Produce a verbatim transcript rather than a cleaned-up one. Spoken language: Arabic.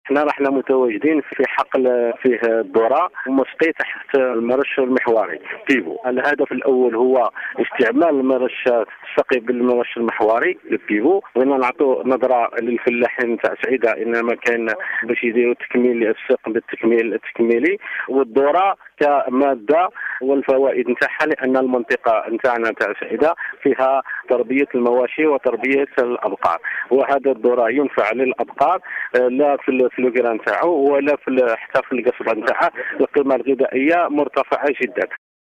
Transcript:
احنا رحنا متواجدين في حقل فيه الذرة ومسقي تحت المرش المحوري بيفو. الهدف الاول هو استعمال المرش السقي بالمرش المحوري للبيفو، وإن نعطوا نظرة للفلاحين تاع سعيدة انما كان باش يديروا تكميل السق بالتكميل التكميلي، والذرة كمادة والفوائد نتاعها لان المنطقة نتاعنا تاع سعيدة فيها تربية المواشي وتربية الابقار، وهذا الذرة ينفع للابقار لا في الفلوكرا نتاعو ولا في حتى في القصبه نتاعها. القيمه الغذائيه مرتفعه جدا.